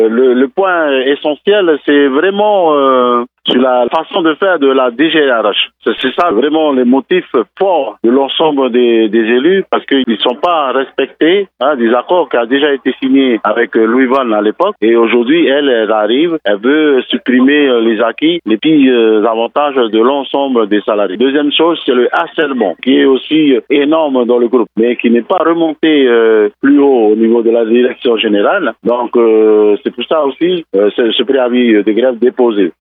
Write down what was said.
Le point essentiel, c'est vraiment sur la façon de faire de la DGRH. C'est ça vraiment les motifs forts de l'ensemble des élus, parce qu'ils ne sont pas respectés des accords qui ont déjà été signés avec Louis Van à l'époque. Et aujourd'hui, elle arrive, elle veut supprimer les acquis, les petits avantages de l'ensemble des salariés. Deuxième chose, c'est le harcèlement, qui est aussi énorme dans le groupe, mais qui n'est pas remonté plus haut au niveau de la direction générale. Donc, c'est pour ça aussi ce préavis de grève déposé.